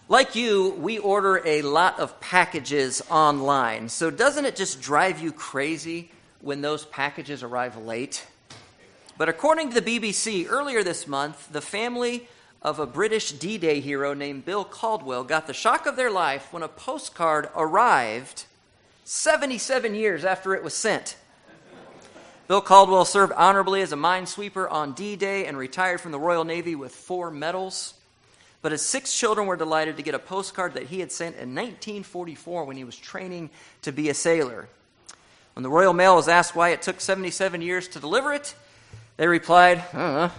Like you, we order a lot of packages online. So doesn't it just drive you crazy when those packages arrive late? But according to the BBC, earlier this month, the family of a British D-Day hero named Bill Caldwell got the shock of their life when a postcard arrived 77 years after it was sent. Bill Caldwell served honorably as a minesweeper on D-Day and retired from the Royal Navy with 4 medals. But his 6 children were delighted to get a postcard that he had sent in 1944 when he was training to be a sailor. When the Royal Mail was asked why it took 77 years to deliver it, they replied, I don't know.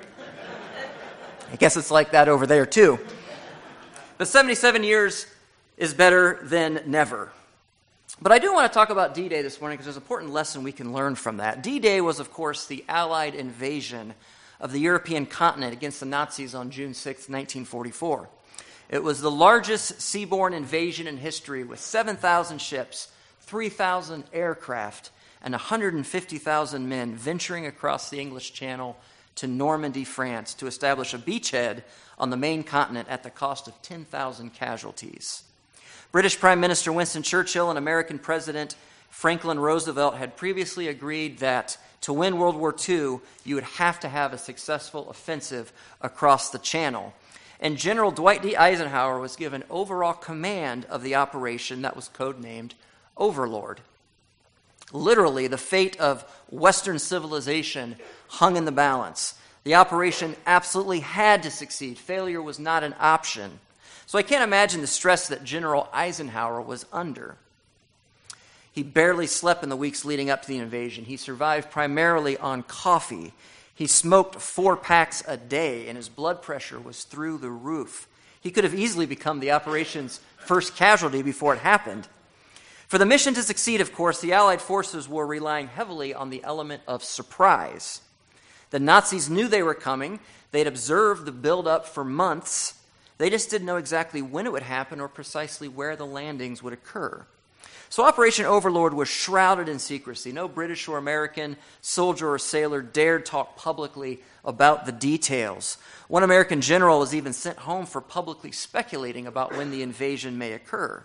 I guess it's like that over there too. But 77 years is better than never. But I do want to talk about D-Day this morning because there's an important lesson we can learn from that. D-Day was, of course, the Allied invasion of the European continent against the Nazis on June 6, 1944. It was the largest seaborne invasion in history with 7,000 ships, 3,000 aircraft, and 150,000 men venturing across the English Channel to Normandy, France, to establish a beachhead on the main continent at the cost of 10,000 casualties. British Prime Minister Winston Churchill and American President Franklin Roosevelt had previously agreed that to win World War II, you would have to have a successful offensive across the Channel. And General Dwight D. Eisenhower was given overall command of the operation that was codenamed Overlord. Literally, the fate of Western civilization hung in the balance. The operation absolutely had to succeed. Failure was not an option. So I can't imagine the stress that General Eisenhower was under. He barely slept in the weeks leading up to the invasion. He survived primarily on coffee. He smoked 4 packs a day, and his blood pressure was through the roof. He could have easily become the operation's first casualty before it happened. For the mission to succeed, of course, the Allied forces were relying heavily on the element of surprise. The Nazis knew they were coming. They'd observed the buildup for months. They just didn't know exactly when it would happen or precisely where the landings would occur. So Operation Overlord was shrouded in secrecy. No British or American soldier or sailor dared talk publicly about the details. One American general was even sent home for publicly speculating about when the invasion may occur.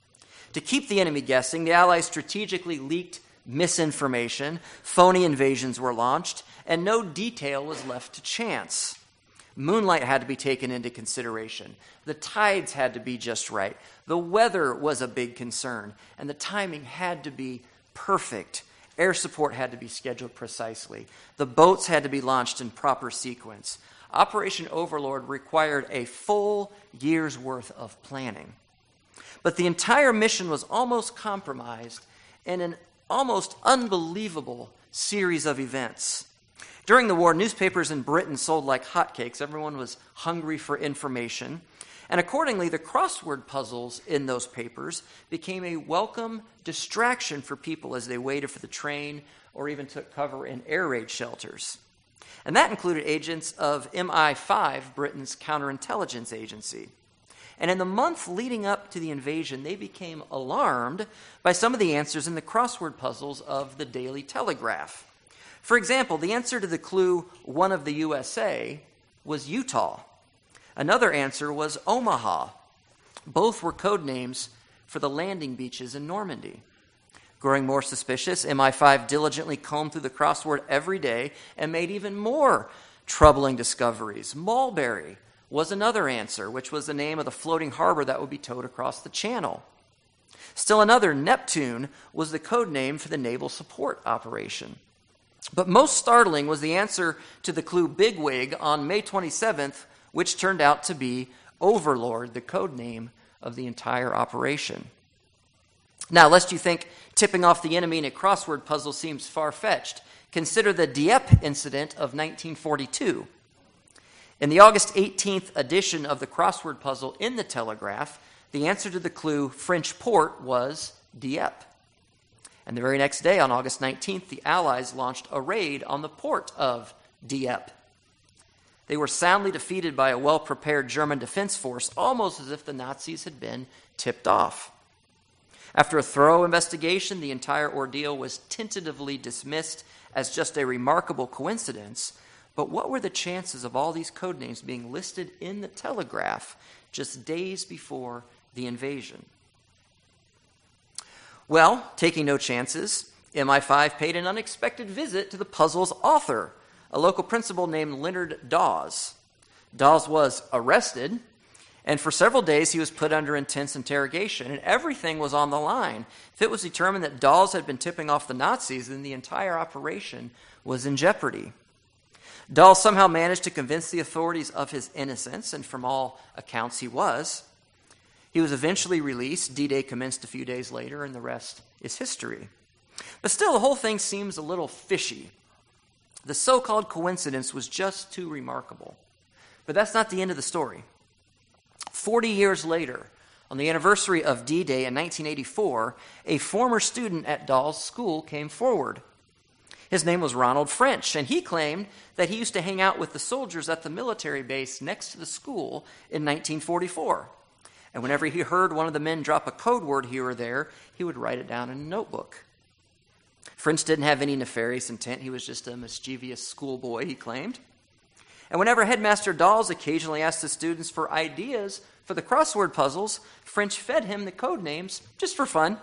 To keep the enemy guessing, the Allies strategically leaked misinformation, phony invasions were launched, and no detail was left to chance. Moonlight had to be taken into consideration. The tides had to be just right. The weather was a big concern, and the timing had to be perfect. Air support had to be scheduled precisely. The boats had to be launched in proper sequence. Operation Overlord required a full year's worth of planning. But the entire mission was almost compromised in an almost unbelievable series of events. During the war, newspapers in Britain sold like hotcakes. Everyone was hungry for information. And accordingly, the crossword puzzles in those papers became a welcome distraction for people as they waited for the train or even took cover in air raid shelters. And that included agents of MI5, Britain's counterintelligence agency. And in the month leading up to the invasion, they became alarmed by some of the answers in the crossword puzzles of the Daily Telegraph. For example, the answer to the clue, one of the USA, was Utah. Another answer was Omaha. Both were code names for the landing beaches in Normandy. Growing more suspicious, MI5 diligently combed through the crossword every day and made even more troubling discoveries. Mulberry was another answer, which was the name of the floating harbor that would be towed across the channel. Still another, Neptune, was the code name for the naval support operation. But most startling was the answer to the clue Bigwig on May 27th, which turned out to be Overlord, the code name of the entire operation. Now, lest you think tipping off the enemy in a crossword puzzle seems far-fetched, consider the Dieppe incident of 1942. In the August 18th edition of the crossword puzzle in the Telegraph, the answer to the clue French port was Dieppe. And the very next day, on August 19th, the Allies launched a raid on the port of Dieppe. They were soundly defeated by a well-prepared German defense force, almost as if the Nazis had been tipped off. After a thorough investigation, the entire ordeal was tentatively dismissed as just a remarkable coincidence, But what were the chances of all these code names being listed in the Telegraph just days before the invasion? Well, taking no chances, MI5 paid an unexpected visit to the puzzle's author, a local principal named Leonard Dawes. Dawes was arrested, and for several days he was put under intense interrogation, and everything was on the line. If it was determined that Dawes had been tipping off the Nazis, then the entire operation was in jeopardy. Dawes somehow managed to convince the authorities of his innocence, and from all accounts he was. He was eventually released. D-Day commenced a few days later, and the rest is history. But still, the whole thing seems a little fishy. The so-called coincidence was just too remarkable. But that's not the end of the story. 40 years later, on the anniversary of D-Day in 1984, a former student at Dawes' school came forward. His name was Ronald French, and he claimed that he used to hang out with the soldiers at the military base next to the school in 1944. And whenever he heard one of the men drop a code word here or there, he would write it down in a notebook. French didn't have any nefarious intent. He was just a mischievous schoolboy, he claimed. And whenever Headmaster Dawes occasionally asked the students for ideas for the crossword puzzles, French fed him the code names just for fun.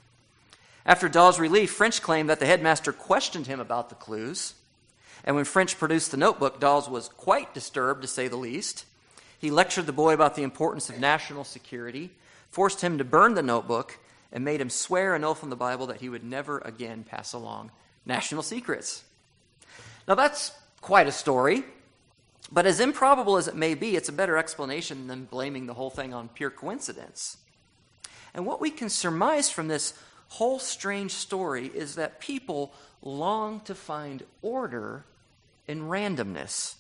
After Dawes' relief, French claimed that the headmaster questioned him about the clues. And when French produced the notebook, Dawes was quite disturbed, to say the least. He lectured the boy about the importance of national security, forced him to burn the notebook, and made him swear an oath on the Bible that he would never again pass along national secrets. Now that's quite a story, but as improbable as it may be, it's a better explanation than blaming the whole thing on pure coincidence. And what we can surmise from this whole strange story is that people long to find order in randomness.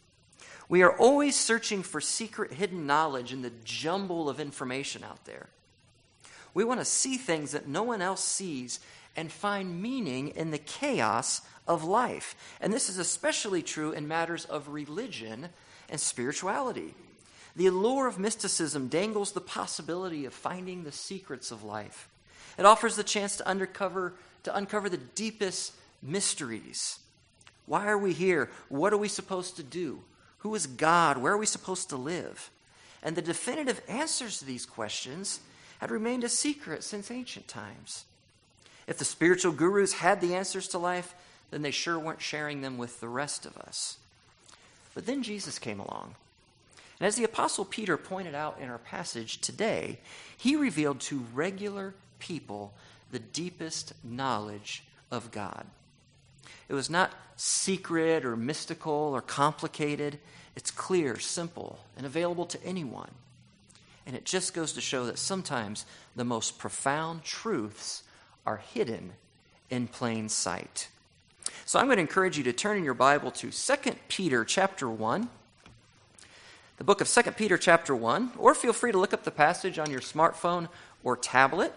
We are always searching for secret hidden knowledge in the jumble of information out there. We want to see things that no one else sees and find meaning in the chaos of life. And this is especially true in matters of religion and spirituality. The allure of mysticism dangles the possibility of finding the secrets of life. It offers the chance to uncover the deepest mysteries. Why are we here? What are we supposed to do? Who is God? Where are we supposed to live? And the definitive answers to these questions had remained a secret since ancient times. If the spiritual gurus had the answers to life, then they sure weren't sharing them with the rest of us. But then Jesus came along. And as the Apostle Peter pointed out in our passage today, he revealed to regular people the deepest knowledge of God. It was not secret or mystical or complicated. It's clear, simple, and available to anyone. And it just goes to show that sometimes the most profound truths are hidden in plain sight. So I'm going to encourage you to turn in your Bible to 2 Peter chapter 1. The book of 2 Peter chapter 1, or feel free to look up the passage on your smartphone or tablet.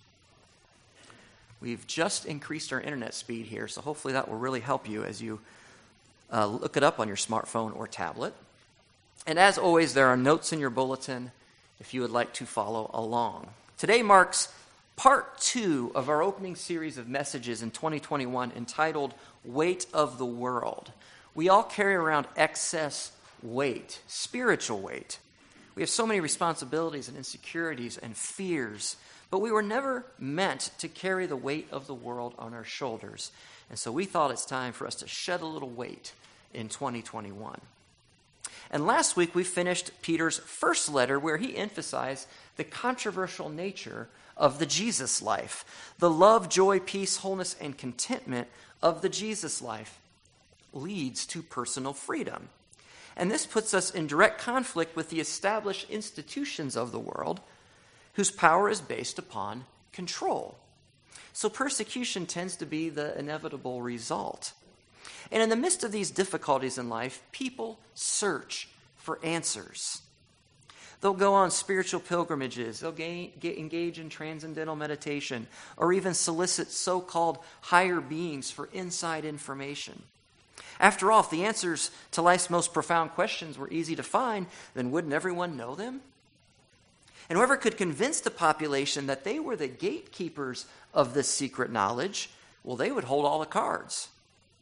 We've just increased our internet speed here, so hopefully that will really help you as you look it up on your smartphone or tablet. And as always, there are notes in your bulletin if you would like to follow along. Today marks part 2 of our opening series of messages in 2021 entitled Weight of the World. We all carry around excess weight, spiritual weight. We have so many responsibilities and insecurities and fears, but we were never meant to carry the weight of the world on our shoulders. And so we thought it's time for us to shed a little weight in 2021. And last week we finished Peter's first letter where he emphasized the controversial nature of the Jesus life. The love, joy, peace, wholeness, and contentment of the Jesus life leads to personal freedom. And this puts us in direct conflict with the established institutions of the world whose power is based upon control. So persecution tends to be the inevitable result. And in the midst of these difficulties in life, people search for answers. They'll go on spiritual pilgrimages, they'll engage in transcendental meditation, or even solicit so-called higher beings for inside information. After all, if the answers to life's most profound questions were easy to find, then wouldn't everyone know them? And whoever could convince the population that they were the gatekeepers of this secret knowledge, well, they would hold all the cards.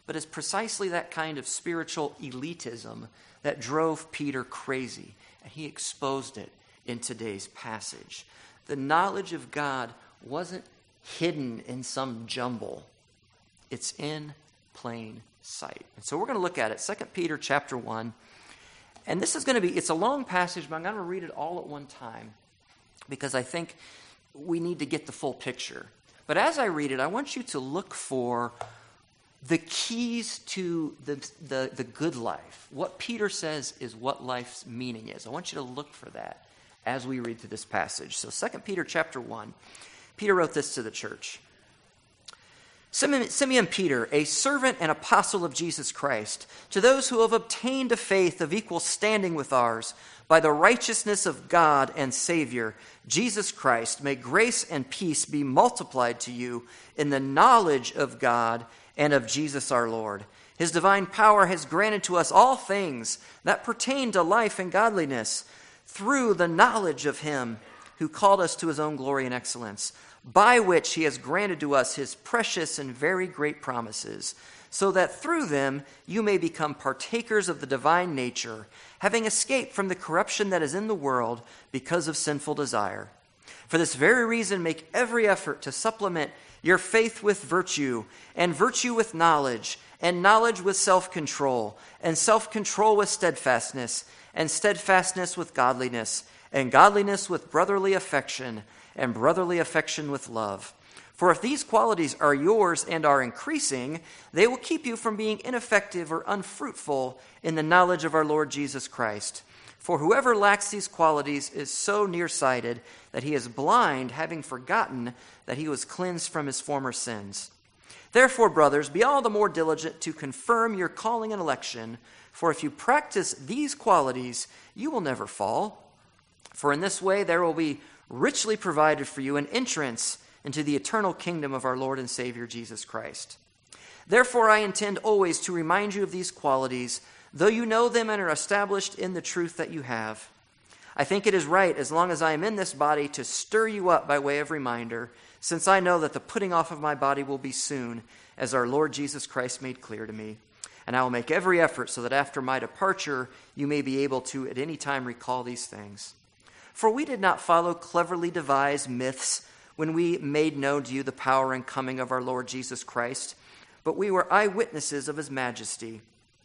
but it's precisely that kind of spiritual elitism that drove Peter crazy, and he exposed it in today's passage. The knowledge of God wasn't hidden in some jumble. It's in plain sight. And so we're going to look at it, 2 Peter chapter 1. And this is going to be, it's a long passage, but I'm going to read it all at one time because I think we need to get the full picture. But as I read it, I want you to look for the keys to the good life. What Peter says is what life's meaning is. I want you to look for that as we read through this passage. So 2 Peter chapter 1, Peter wrote this to the church. Simeon Peter, a servant and apostle of Jesus Christ, to those who have obtained a faith of equal standing with ours, by the righteousness of God and Savior, Jesus Christ, may grace and peace be multiplied to you in the knowledge of God and of Jesus our Lord. His divine power has granted to us all things that pertain to life and godliness, through the knowledge of him who called us to his own glory and excellence, by which he has granted to us his precious and very great promises, so that through them you may become partakers of the divine nature, having escaped from the corruption that is in the world because of sinful desire. For this very reason, make every effort to supplement your faith with virtue, and virtue with knowledge, and knowledge with self-control, and self-control with steadfastness, and steadfastness with godliness, and godliness with brotherly affection, and brotherly affection with love. For if these qualities are yours and are increasing, they will keep you from being ineffective or unfruitful in the knowledge of our Lord Jesus Christ. For whoever lacks these qualities is so nearsighted that he is blind, having forgotten that he was cleansed from his former sins. Therefore, brothers, be all the more diligent to confirm your calling and election, for if you practice these qualities, you will never fall. For in this way there will be richly provided for you an entrance into the eternal kingdom of our Lord and Savior Jesus Christ. Therefore, I intend always to remind you of these qualities, though you know them and are established in the truth that you have. I think it is right, as long as I am in this body, to stir you up by way of reminder, since I know that the putting off of my body will be soon, as our Lord Jesus Christ made clear to me. And I will make every effort so that after my departure you may be able to at any time recall these things. For we did not follow cleverly devised myths when we made known to you the power and coming of our Lord Jesus Christ, but we were eyewitnesses of his majesty.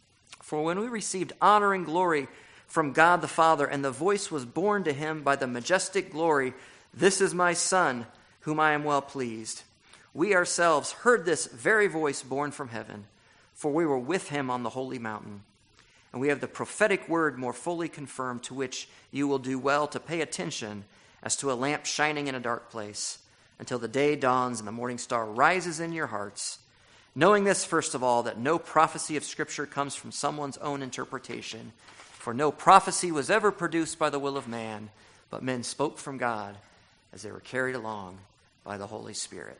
For when we received honor and glory from God the Father, and the voice was borne to him by the majestic glory, "This is my Son, whom I am well pleased," we ourselves heard this very voice borne from heaven, for we were with him on the holy mountain. And we have the prophetic word more fully confirmed, to which you will do well to pay attention as to a lamp shining in a dark place, until the day dawns and the morning star rises in your hearts. Knowing this, first of all, that no prophecy of Scripture comes from someone's own interpretation. For no prophecy was ever produced by the will of man, but men spoke from God as they were carried along by the Holy Spirit.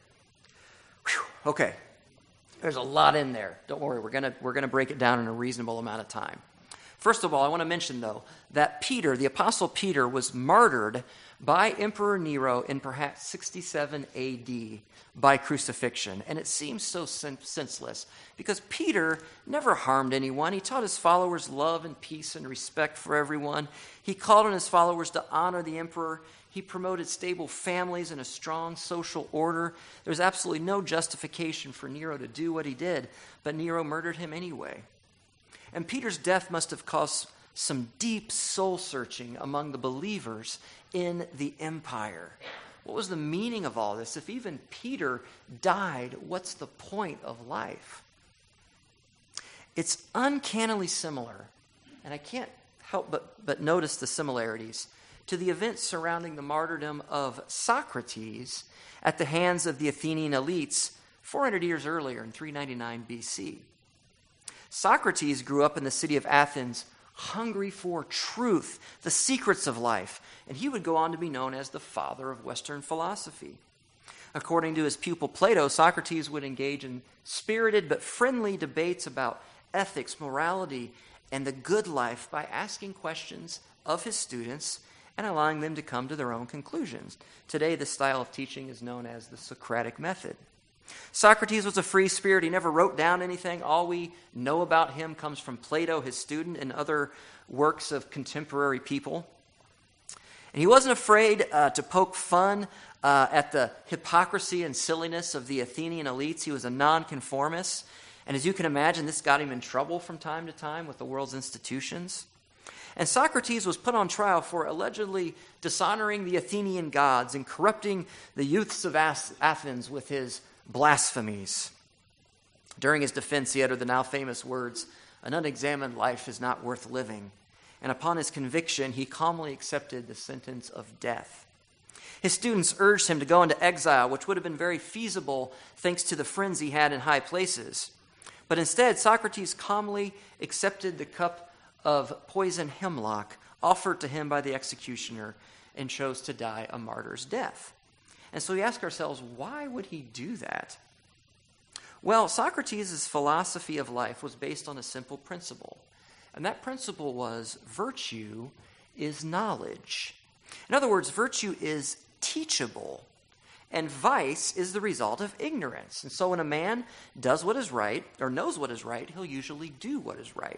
Whew. Okay. There's a lot in there. Don't worry, we're gonna break it down in a reasonable amount of time. First of all, I want to mention, though, that Peter, the Apostle Peter, was martyred by Emperor Nero in perhaps 67 AD by crucifixion. And it seems so senseless because Peter never harmed anyone. He taught his followers love and peace and respect for everyone. He called on his followers to honor the emperor. He promoted stable families and a strong social order. There's absolutely no justification for Nero to do what he did, but Nero murdered him anyway. And Peter's death must have caused some deep soul searching among the believers in the empire. What was the meaning of all this? If even Peter died, what's the point of life? It's uncannily similar, and I can't help but notice the similarities to the events surrounding the martyrdom of Socrates at the hands of the Athenian elites 400 years earlier in 399 BC. Socrates grew up in the city of Athens, hungry for truth, the secrets of life, and he would go on to be known as the father of Western philosophy. According to his pupil Plato, Socrates would engage in spirited but friendly debates about ethics, morality, and the good life by asking questions of his students and allowing them to come to their own conclusions. Today, this style of teaching is known as the Socratic method. Socrates was a free spirit. He never wrote down anything. All we know about him comes from Plato, his student, and other works of contemporary people. And he wasn't afraid to poke fun at the hypocrisy and silliness of the Athenian elites. He was a nonconformist. And as you can imagine, this got him in trouble from time to time with the world's institutions. And Socrates was put on trial for allegedly dishonoring the Athenian gods and corrupting the youths of Athens with his blasphemies. During his defense, he uttered the now famous words, "An unexamined life is not worth living." And upon his conviction, he calmly accepted the sentence of death. His students urged him to go into exile, which would have been very feasible thanks to the friends he had in high places. But instead, Socrates calmly accepted the cup of poison hemlock offered to him by the executioner and chose to die a martyr's death. And so we ask ourselves, why would he do that? Well, Socrates' philosophy of life was based on a simple principle. And that principle was virtue is knowledge. In other words, virtue is teachable. And vice is the result of ignorance. And so when a man does what is right, or knows what is right, he'll usually do what is right.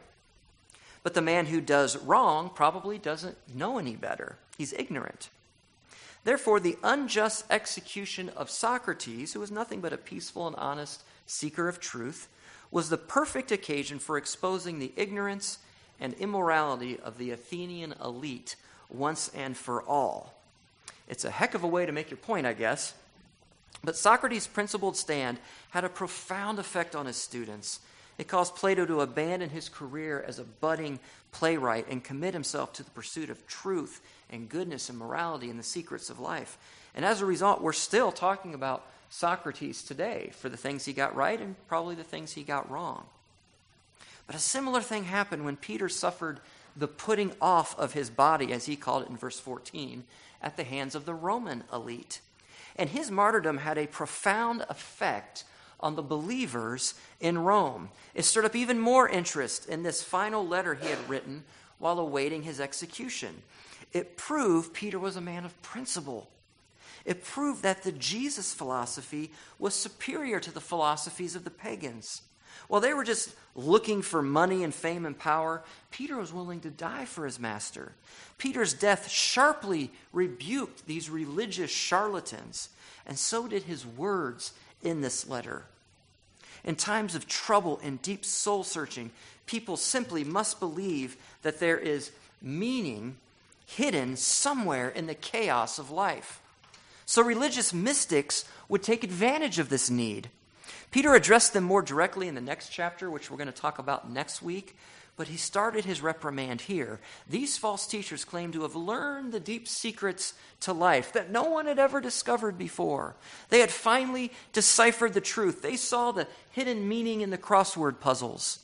But the man who does wrong probably doesn't know any better. He's ignorant. Therefore, the unjust execution of Socrates, who was nothing but a peaceful and honest seeker of truth, was the perfect occasion for exposing the ignorance and immorality of the Athenian elite once and for all. It's a heck of a way to make your point, I guess. But Socrates' principled stand had a profound effect on his students. It caused Plato to abandon his career as a budding playwright and commit himself to the pursuit of truth and goodness and morality and the secrets of life. And as a result, we're still talking about Socrates today for the things he got right and probably the things he got wrong. But a similar thing happened when Peter suffered the putting off of his body, as he called it in verse 14, at the hands of the Roman elite. And his martyrdom had a profound effect on the believers in Rome. It stirred up even more interest in this final letter he had written while awaiting his execution. It proved Peter was a man of principle. It proved that the Jesus philosophy was superior to the philosophies of the pagans. While they were just looking for money and fame and power, Peter was willing to die for his master. Peter's death sharply rebuked these religious charlatans, and so did his words in this letter. In times of trouble and deep soul searching, people simply must believe that there is meaning hidden somewhere in the chaos of life. So religious mystics would take advantage of this need. Peter addressed them more directly in the next chapter, which we're going to talk about next week, but he started his reprimand here. These false teachers claim to have learned the deep secrets to life that no one had ever discovered before. They had finally deciphered the truth. They saw the hidden meaning in the crossword puzzles.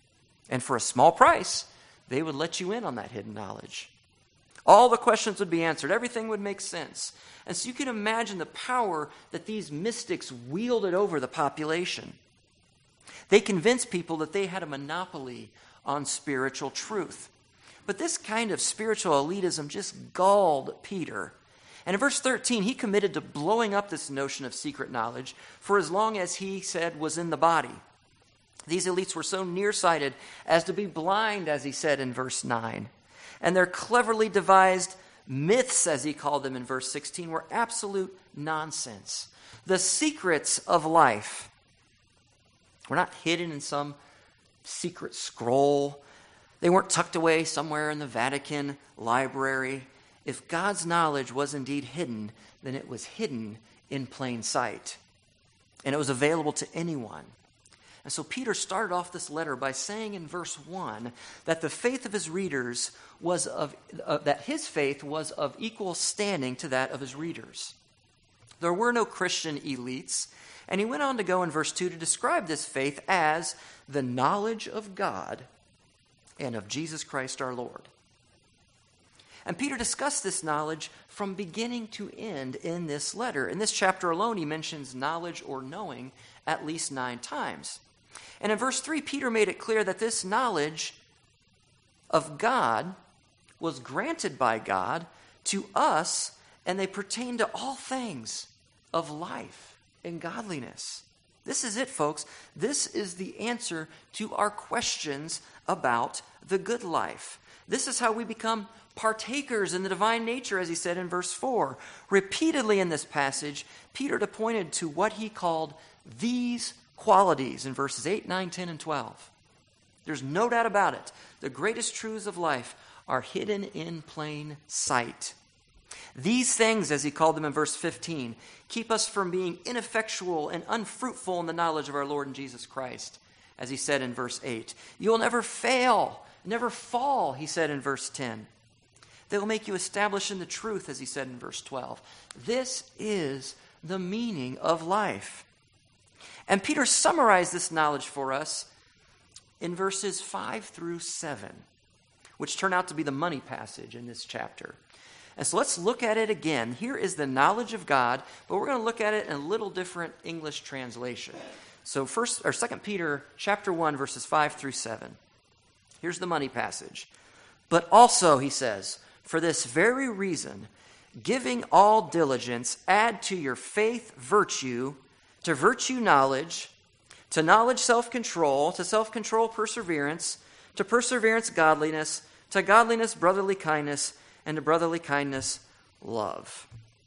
And for a small price, they would let you in on that hidden knowledge. All the questions would be answered. Everything would make sense. And so you can imagine the power that these mystics wielded over the population. They convinced people that they had a monopoly on spiritual truth. But this kind of spiritual elitism just galled Peter. And in verse 13, he committed to blowing up this notion of secret knowledge for as long as he said was in the body. These elites were so nearsighted as to be blind, as he said in verse 9. And their cleverly devised myths, as he called them in verse 16, were absolute nonsense. The secrets of life were not hidden in some secret scroll. They weren't tucked away somewhere in the Vatican library. If God's knowledge was indeed hidden, then it was hidden in plain sight. And it was available to anyone. And so Peter started off this letter by saying in verse 1 that the faith of his readers was that his faith was of equal standing to that of his readers. There were no Christian elites, and he went on to go in verse 2 to describe this faith as the knowledge of God and of Jesus Christ our Lord. And Peter discussed this knowledge from beginning to end in this letter. In this chapter alone, he mentions knowledge or knowing at least 9 times. And in verse 3, Peter made it clear that this knowledge of God was granted by God to us, and they pertain to all things of life and godliness. This is it, folks. This is the answer to our questions about the good life. This is how we become partakers in the divine nature, as he said in verse 4. Repeatedly in this passage, Peter pointed to what he called these qualities in verses 8, 9, 10, and 12. There's no doubt about it. The greatest truths of life are hidden in plain sight. These things, as he called them in verse 15, keep us from being ineffectual and unfruitful in the knowledge of our Lord and Jesus Christ, as he said in verse 8. You'll never fail, never fall, he said in verse 10. They will make you establish in the truth, as he said in verse 12. This is the meaning of life. And Peter summarized this knowledge for us in verses 5 through 7, which turn out to be the money passage in this chapter. And so let's look at it again. Here is the knowledge of God, but we're going to look at it in a little different English translation. So 2 Peter chapter 1, verses 5 through 7. Here's the money passage. But also, he says, for this very reason, giving all diligence, add to your faith virtue, to virtue knowledge, to knowledge self-control, to self-control perseverance, to perseverance godliness, to godliness brotherly kindness, and to brotherly kindness love.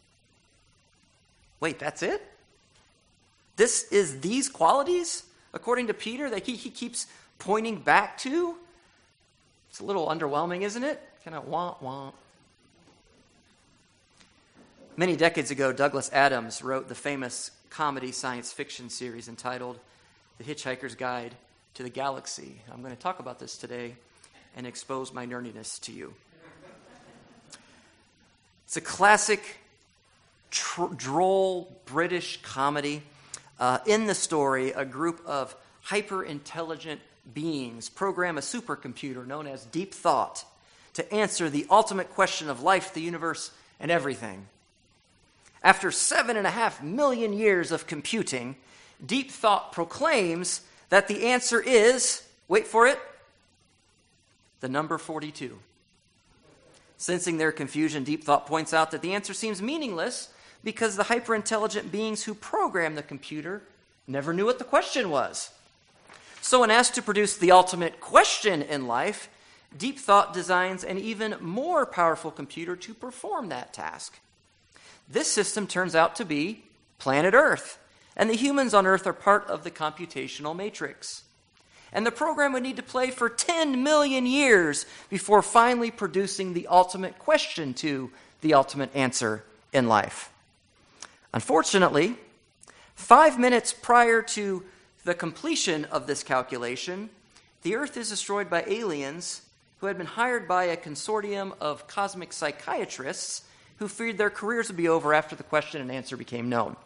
Wait, that's it? This is these qualities, according to Peter, that he keeps pointing back to? It's a little underwhelming, isn't it? Kind of wah. Many decades ago, Douglas Adams wrote the famous comedy science fiction series entitled The Hitchhiker's Guide to the Galaxy. I'm going to talk about this today and expose my nerdiness to you. It's a classic, droll British comedy. In the story, a group of hyper-intelligent beings program a supercomputer known as Deep Thought to answer the ultimate question of life, the universe, and everything. After 7.5 million years of computing, Deep Thought proclaims that the answer is, wait for it, the number 42. Sensing their confusion, Deep Thought points out that the answer seems meaningless because the hyper-intelligent beings who programmed the computer never knew what the question was. So when asked to produce the ultimate question in life, Deep Thought designs an even more powerful computer to perform that task. This system turns out to be planet Earth, and the humans on Earth are part of the computational matrix. And the program would need to play for 10 million years before finally producing the ultimate question to the ultimate answer in life. Unfortunately, 5 minutes prior to the completion of this calculation, the Earth is destroyed by aliens who had been hired by a consortium of cosmic psychiatrists who feared their careers would be over after the question and answer became known.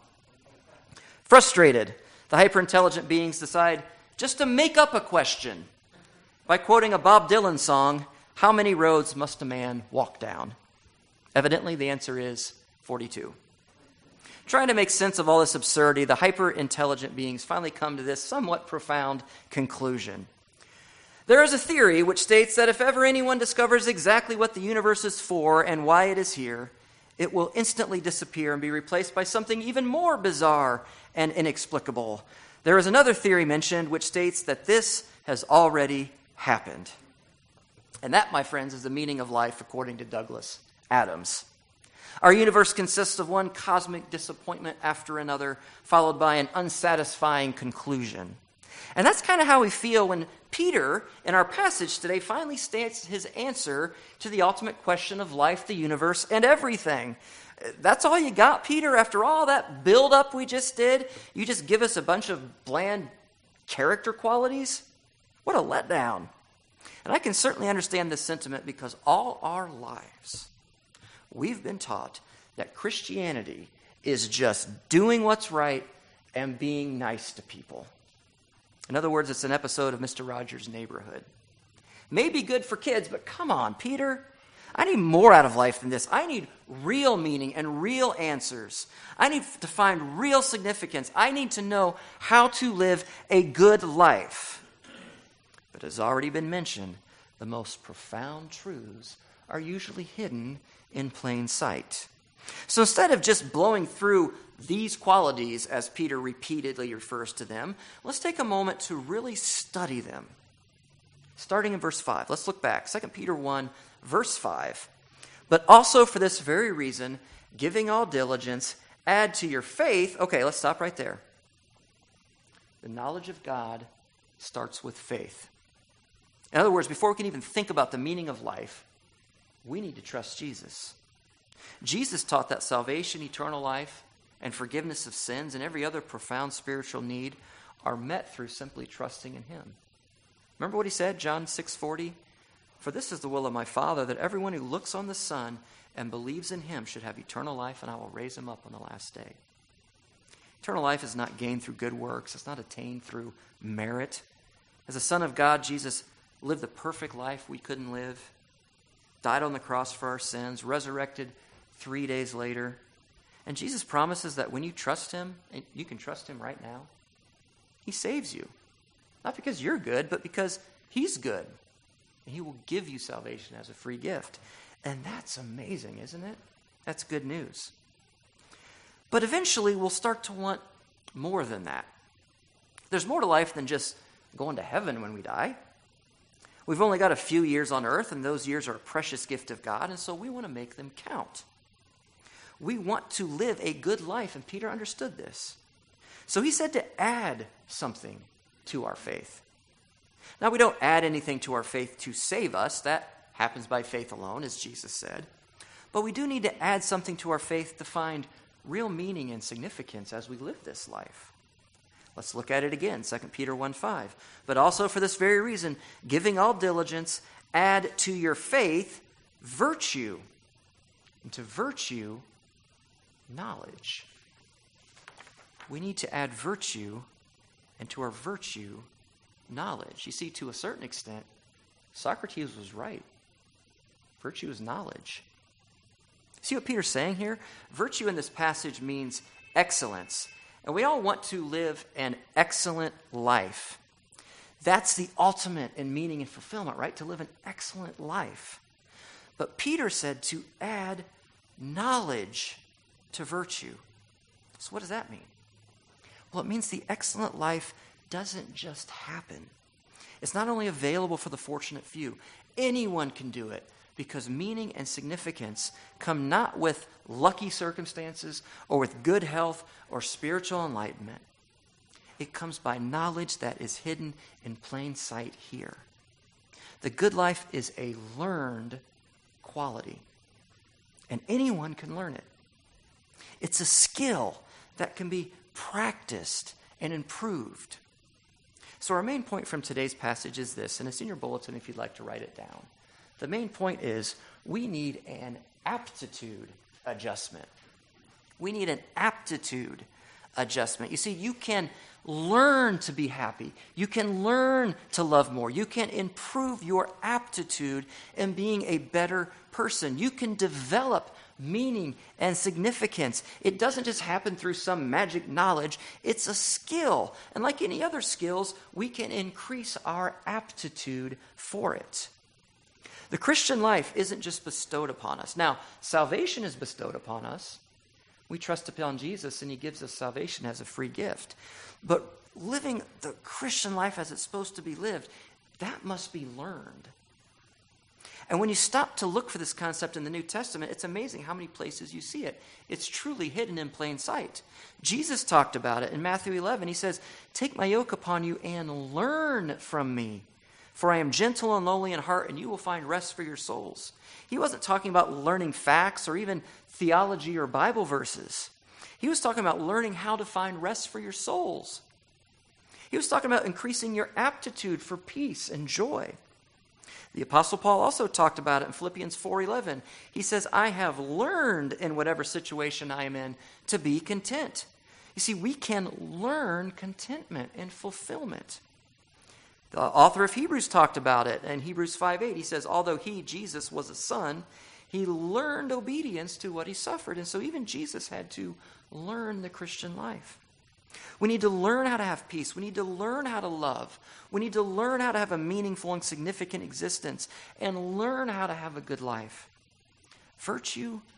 Frustrated, the hyper-intelligent beings decide just to make up a question by quoting a Bob Dylan song, "How many roads must a man walk down?" Evidently, the answer is 42. Trying to make sense of all this absurdity, the hyper-intelligent beings finally come to this somewhat profound conclusion. There is a theory which states that if ever anyone discovers exactly what the universe is for and why it is here, it will instantly disappear and be replaced by something even more bizarre and inexplicable. There is another theory mentioned which states that this has already happened. And that, my friends, is the meaning of life according to Douglas Adams. Our universe consists of one cosmic disappointment after another, followed by an unsatisfying conclusion. And that's kind of how we feel when Peter, in our passage today, finally states his answer to the ultimate question of life, the universe, and everything. That's all you got, Peter? After all that build-up we just did, you just give us a bunch of bland character qualities? What a letdown. And I can certainly understand this sentiment because all our lives, we've been taught that Christianity is just doing what's right and being nice to people. In other words, it's an episode of Mr. Rogers' Neighborhood. May be good for kids, but come on, Peter. I need more out of life than this. I need real meaning and real answers. I need to find real significance. I need to know how to live a good life. But as already been mentioned, the most profound truths are usually hidden in plain sight. So instead of just blowing through these qualities as Peter repeatedly refers to them, let's take a moment to really study them. Starting in verse 5. Let's look back. 2 Peter 1, verse 5. But also for this very reason, giving all diligence, add to your faith. Okay, let's stop right there. The knowledge of God starts with faith. In other words, before we can even think about the meaning of life, we need to trust Jesus. Jesus taught that salvation, eternal life, and forgiveness of sins and every other profound spiritual need are met through simply trusting in him. Remember what he said, John 6:40? For this is the will of my Father, that everyone who looks on the Son and believes in him should have eternal life, and I will raise him up on the last day. Eternal life is not gained through good works. It's not attained through merit. As a Son of God, Jesus lived the perfect life we couldn't live, died on the cross for our sins, resurrected 3 days later. And Jesus promises that when you trust him, and you can trust him right now, he saves you. Not because you're good, but because he's good. And he will give you salvation as a free gift. And that's amazing, isn't it? That's good news. But eventually we'll start to want more than that. There's more to life than just going to heaven when we die. We've only got a few years on earth, and those years are a precious gift of God, and so we want to make them count. We want to live a good life, and Peter understood this. So he said to add something to our faith. Now, we don't add anything to our faith to save us. That happens by faith alone, as Jesus said. But we do need to add something to our faith to find real meaning and significance as we live this life. Let's look at it again, 2 Peter 1:5. But also for this very reason, giving all diligence, add to your faith virtue, and to virtue, knowledge. We need to add virtue, and to our virtue, knowledge. You see, to a certain extent, Socrates was right. Virtue is knowledge. See what Peter's saying here? Virtue in this passage means excellence. And we all want to live an excellent life. That's the ultimate in meaning and fulfillment, right? To live an excellent life. But Peter said to add knowledge to virtue. So what does that mean? Well, it means the excellent life doesn't just happen. It's not only available for the fortunate few. Anyone can do it, because meaning and significance come not with lucky circumstances or with good health or spiritual enlightenment. It comes by knowledge that is hidden in plain sight here. The good life is a learned quality, and anyone can learn it. It's a skill that can be practiced and improved. So our main point from today's passage is this, and it's in your bulletin if you'd like to write it down. The main point is we need an aptitude adjustment. We need an aptitude adjustment. You see, you can learn to be happy. You can learn to love more. You can improve your aptitude in being a better person. You can develop meaning and significance. It doesn't just happen through some magic knowledge. It's a skill. And like any other skills, we can increase our aptitude for it. The Christian life isn't just bestowed upon us. Now, salvation is bestowed upon us. We trust upon Jesus, and he gives us salvation as a free gift. But living the Christian life as it's supposed to be lived, that must be learned. And when you stop to look for this concept in the New Testament, it's amazing how many places you see it. It's truly hidden in plain sight. Jesus talked about it in Matthew 11. He says, "Take my yoke upon you and learn from me. For I am gentle and lowly in heart, and you will find rest for your souls." He wasn't talking about learning facts or even theology or Bible verses. He was talking about learning how to find rest for your souls. He was talking about increasing your aptitude for peace and joy. The Apostle Paul also talked about it in Philippians 4:11. He says, "I have learned in whatever situation I am in to be content." You see, we can learn contentment and fulfillment. The author of Hebrews talked about it in Hebrews 5:8. He says, although he, Jesus, was a son, he learned obedience to what he suffered. And so even Jesus had to learn the Christian life. We need to learn how to have peace. We need to learn how to love. We need to learn how to have a meaningful and significant existence and learn how to have a good life. Virtue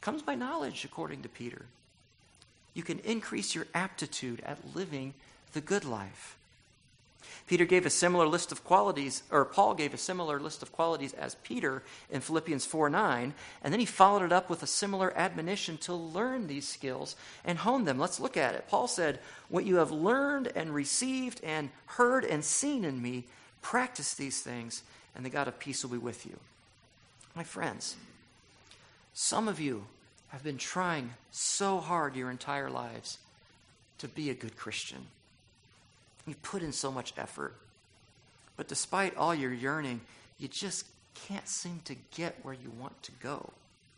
comes by knowledge, according to Peter. You can increase your aptitude at living the good life. Peter gave a similar list of qualities, or Paul gave a similar list of qualities as Peter in Philippians 4:9, and then he followed it up with a similar admonition to learn these skills and hone them. Let's look at it. Paul said, "What you have learned and received and heard and seen in me, practice these things, and the God of peace will be with you." My friends, some of you have been trying so hard your entire lives to be a good Christian. You put in so much effort. But despite all your yearning, you just can't seem to get where you want to go.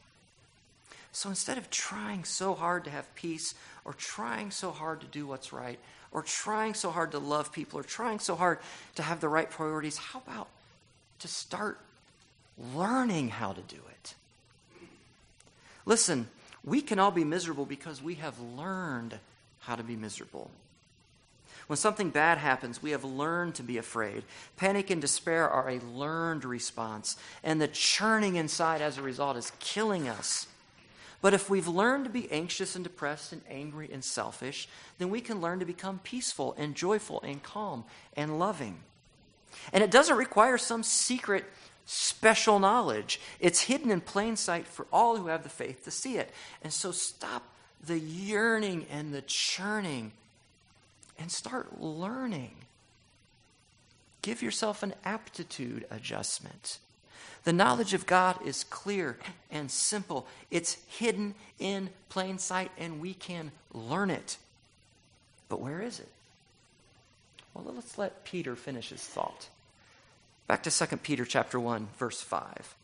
So instead of trying so hard to have peace, or trying so hard to do what's right, or trying so hard to love people, or trying so hard to have the right priorities, how about to start learning how to do it? Listen, we can all be miserable because we have learned how to be miserable. When something bad happens, we have learned to be afraid. Panic and despair are a learned response, and the churning inside as a result is killing us. But if we've learned to be anxious and depressed and angry and selfish, then we can learn to become peaceful and joyful and calm and loving. And it doesn't require some secret special knowledge. It's hidden in plain sight for all who have the faith to see it. And so stop the yearning and the churning and start learning. Give yourself an aptitude adjustment. The knowledge of God is clear and simple. It's hidden in plain sight, and we can learn it. But where is it? Well, let's let Peter finish his thought. Back to 2 Peter chapter 1, verse 5.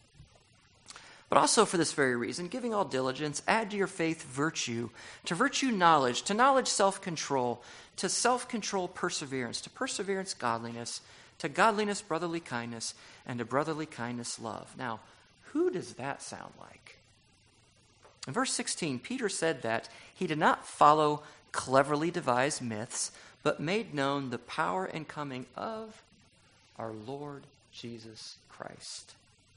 But also for this very reason, giving all diligence, add to your faith virtue, to virtue knowledge, to knowledge self-control, to self-control perseverance, to perseverance godliness, to godliness brotherly kindness, and to brotherly kindness love. Now, who does that sound like? In verse 16, Peter said that he did not follow cleverly devised myths, but made known the power and coming of our Lord Jesus Christ.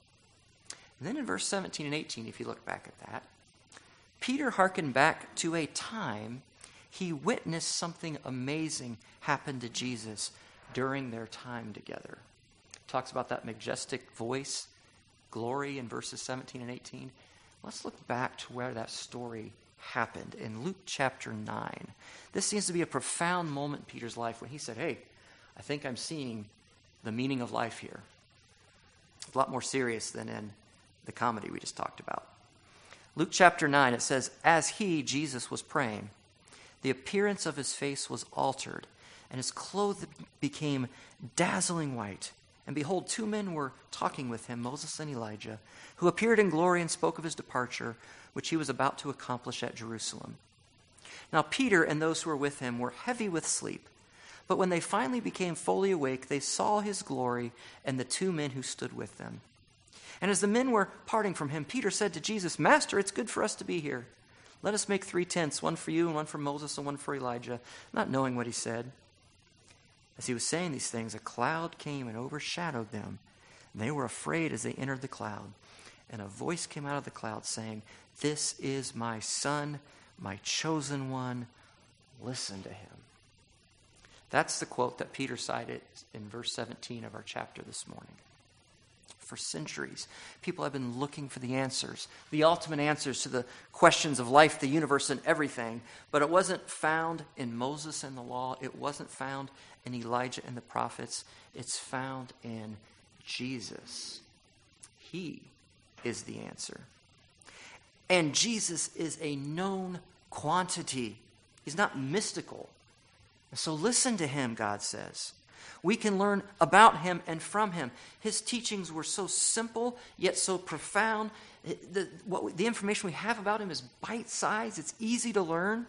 And then in verse 17 and 18, if you look back at that, Peter hearkened back to a time he witnessed something amazing happen to Jesus during their time together. Talks about that majestic voice, glory in verses 17 and 18. Let's look back to where that story happened in Luke chapter 9. This seems to be a profound moment in Peter's life when he said, "Hey, I think I'm seeing the meaning of life here." It's a lot more serious than in the comedy we just talked about. Luke chapter 9, it says, "As he, Jesus, was praying, the appearance of his face was altered, and his clothes became dazzling white. And behold, two men were talking with him, Moses and Elijah, who appeared in glory and spoke of his departure, which he was about to accomplish at Jerusalem. Now Peter and those who were with him were heavy with sleep. But when they finally became fully awake, they saw his glory and the two men who stood with them. And as the men were parting from him, Peter said to Jesus, 'Master, it's good for us to be here. Let us make 3 tents, one for you and one for Moses and one for Elijah,' not knowing what he said. As he was saying these things, a cloud came and overshadowed them. And they were afraid as they entered the cloud. And a voice came out of the cloud saying, 'This is my son, my chosen one. Listen to him.'" That's the quote that Peter cited in verse 17 of our chapter this morning. For centuries, people have been looking for the answers, the ultimate answers to the questions of life, the universe, and everything. But it wasn't found in Moses and the law. It wasn't found in Elijah and the prophets. It's found in Jesus. He is the answer. And Jesus is a known quantity. He's not mystical. So listen to him, God says. We can learn about him and from him. His teachings were so simple, yet so profound. The information we have about him is bite-sized. It's easy to learn.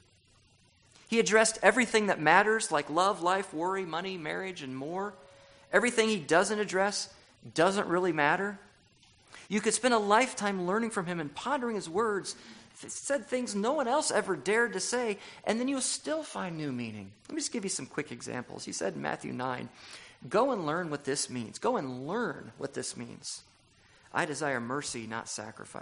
He addressed everything that matters, like love, life, worry, money, marriage, and more. Everything he doesn't address doesn't really matter. You could spend a lifetime learning from him and pondering his words. Said things no one else ever dared to say, and then you'll still find new meaning. Let me just give you some quick examples. He said in Matthew 9, "Go and learn what this means. Go and learn what this means. I desire mercy, not sacrifice.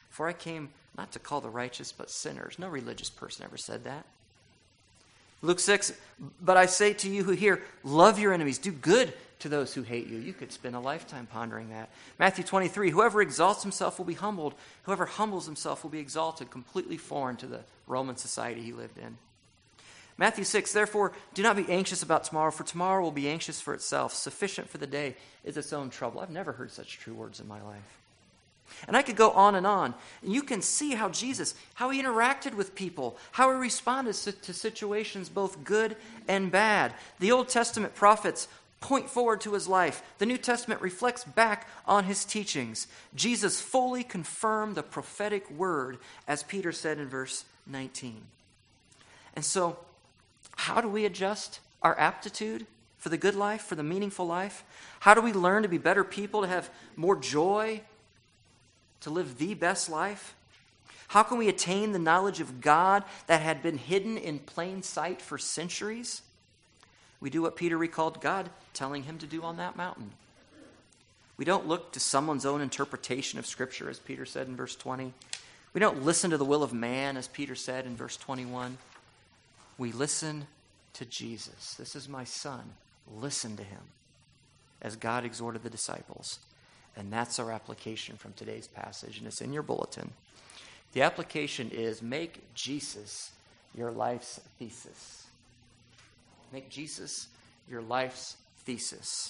For I came not to call the righteous, but sinners. No religious person ever said that. Luke 6, but I say to you who hear, love your enemies, do good to those who hate you. You could spend a lifetime pondering that. Matthew 23, whoever exalts himself will be humbled. Whoever humbles himself will be exalted, completely foreign to the Roman society he lived in. Matthew 6, therefore, do not be anxious about tomorrow, for tomorrow will be anxious for itself. Sufficient for the day is its own trouble. I've never heard such true words in my life. And I could go on. And you can see how Jesus, how he interacted with people, how he responded to situations both good and bad. The Old Testament prophets point forward to his life. The New Testament reflects back on his teachings. Jesus fully confirmed the prophetic word, as Peter said in verse 19. And so, how do we adjust our aptitude for the good life, for the meaningful life? How do we learn to be better people, to have more joy, to live the best life? How can we attain the knowledge of God that had been hidden in plain sight for centuries? We do what Peter recalled God telling him to do on that mountain. We don't look to someone's own interpretation of Scripture, as Peter said in verse 20. We don't listen to the will of man, as Peter said in verse 21. We listen to Jesus. This is my son. Listen to him, as God exhorted the disciples. And that's our application from today's passage, and it's in your bulletin. The application is make Jesus your life's thesis. Make Jesus your life's thesis.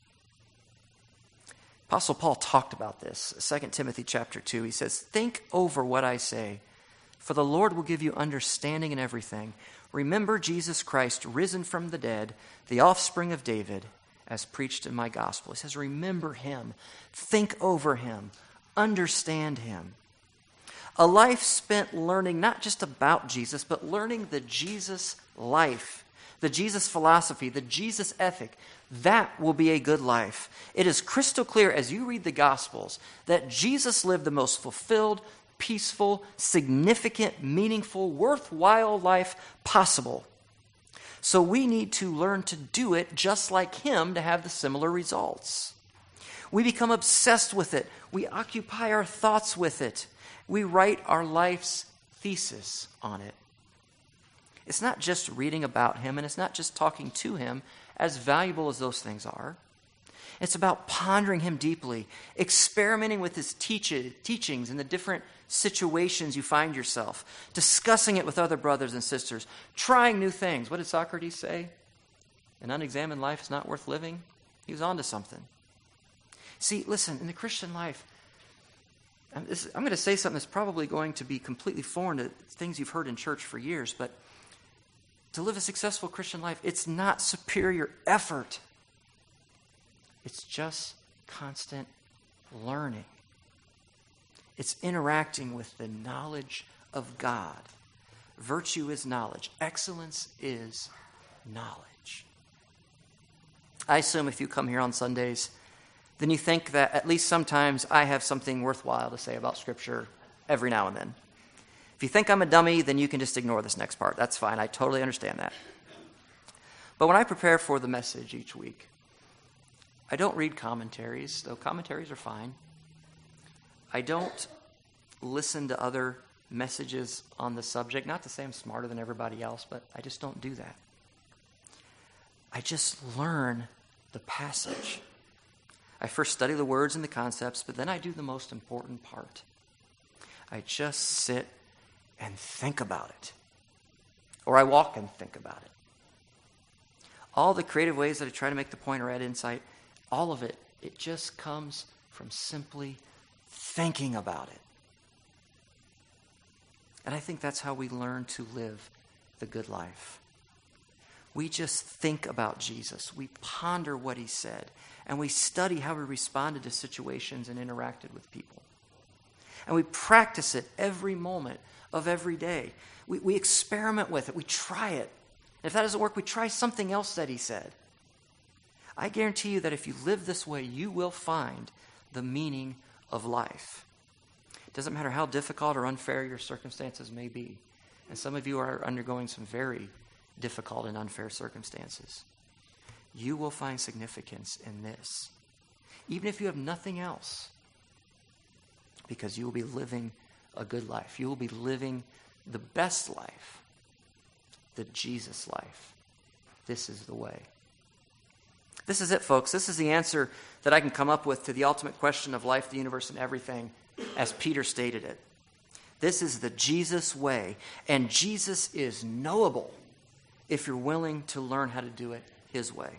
Apostle Paul talked about this. 2 Timothy chapter 2, he says, think over what I say, for the Lord will give you understanding in everything. Remember Jesus Christ, risen from the dead, the offspring of David, as preached in my gospel. He says, remember him, think over him, understand him. A life spent learning not just about Jesus, but learning the Jesus life, the Jesus philosophy, the Jesus ethic. That will be a good life. It is crystal clear as you read the Gospels that Jesus lived the most fulfilled, peaceful, significant, meaningful, worthwhile life possible. So we need to learn to do it just like him to have the similar results. We become obsessed with it. We occupy our thoughts with it. We write our life's thesis on it. It's not just reading about him, and it's not just talking to him, as valuable as those things are. It's about pondering him deeply, experimenting with his teachings in the different situations you find yourself, discussing it with other brothers and sisters, trying new things. What did Socrates say? An unexamined life is not worth living. He was on to something. See, listen, in the Christian life, I'm going to say something that's probably going to be completely foreign to things you've heard in church for years, but to live a successful Christian life, it's not superior effort. It's just constant learning. It's interacting with the knowledge of God. Virtue is knowledge. Excellence is knowledge. I assume if you come here on Sundays, then you think that at least sometimes I have something worthwhile to say about Scripture every now and then. If you think I'm a dummy, then you can just ignore this next part. That's fine. I totally understand that. But when I prepare for the message each week, I don't read commentaries, though commentaries are fine. I don't listen to other messages on the subject. Not to say I'm smarter than everybody else, but I just don't do that. I just learn the passage. I first study the words and the concepts, but then I do the most important part. I just sit and think about it. Or I walk and think about it. All the creative ways that I try to make the point or add insight, all of it, it just comes from simply thinking about it. And I think that's how we learn to live the good life. We just think about Jesus. We ponder what he said. And we study how he responded to situations and interacted with people. And we practice it every moment of every day. We experiment with it. We try it. And if that doesn't work, we try something else that he said. I guarantee you that if you live this way, you will find the meaning of life. It doesn't matter how difficult or unfair your circumstances may be. And some of you are undergoing some very difficult and unfair circumstances. You will find significance in this. Even if you have nothing else. because you will be living a good life. You will be living the best life, the Jesus life. This is the way. This is it, folks. This is the answer that I can come up with to the ultimate question of life, the universe, and everything, as Peter stated it. This is the Jesus way, and Jesus is knowable if you're willing to learn how to do it his way.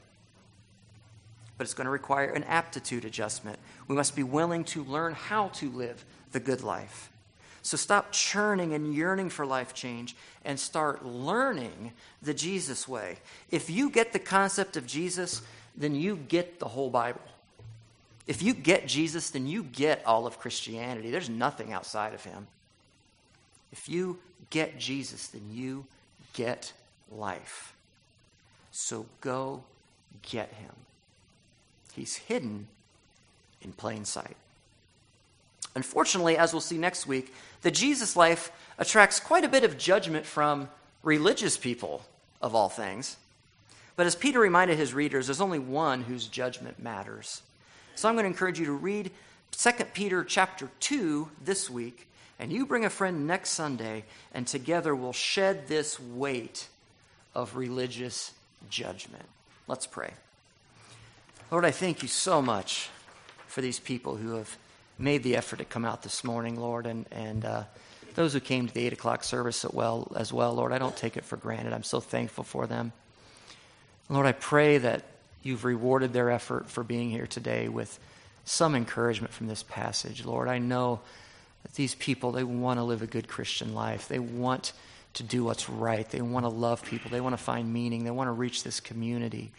But it's going to require an aptitude adjustment. We must be willing to learn how to live the good life. So stop churning and yearning for life change and start learning the Jesus way. If you get the concept of Jesus, then you get the whole Bible. If you get Jesus, then you get all of Christianity. There's nothing outside of him. If you get Jesus, then you get life. So go get him. He's hidden in plain sight. Unfortunately, as we'll see next week, the Jesus life attracts quite a bit of judgment from religious people, of all things. But as Peter reminded his readers, there's only one whose judgment matters. So I'm going to encourage you to read 2 Peter chapter 2 this week, and you bring a friend next Sunday, and together we'll shed this weight of religious judgment. Let's pray. Lord, I thank you so much for these people who have made the effort to come out this morning, Lord, and those who came to the 8 o'clock service as well, Lord. I don't take it for granted. I'm so thankful for them. Lord, I pray that you've rewarded their effort for being here today with some encouragement from this passage. Lord, I know that these people, they want to live a good Christian life. They want to do what's right. They want to love people. They want to find meaning. They want to reach this community.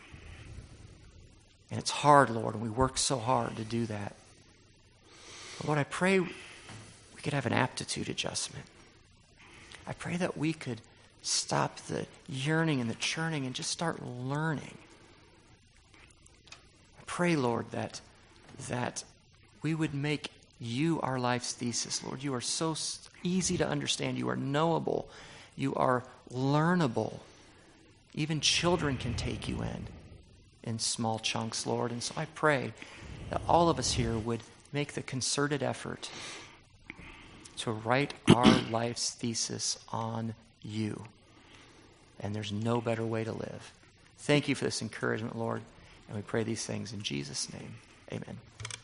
And it's hard, Lord, and we work so hard to do that. But Lord, I pray we could have an aptitude adjustment. I pray that we could stop the yearning and the churning and just start learning. I pray, Lord, that we would make you our life's thesis. Lord, you are so easy to understand. You are knowable. You are learnable. Even children can take you in small chunks, Lord. And so I pray that all of us here would make the concerted effort to write our life's thesis on you. And there's no better way to live. Thank you for this encouragement, Lord. And we pray these things in Jesus' name. Amen.